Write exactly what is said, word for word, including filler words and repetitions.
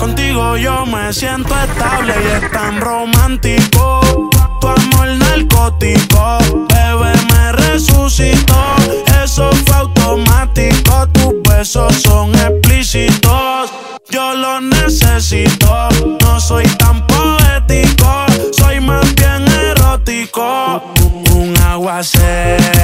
Contigo yo me siento estable y es tan romántico. Tu amor narcótico, bebé, me resucitó. Eso fue automático, tus besos son explícitos. Yo los necesito, no soy tan poético, soy más bien erótico. Un aguacero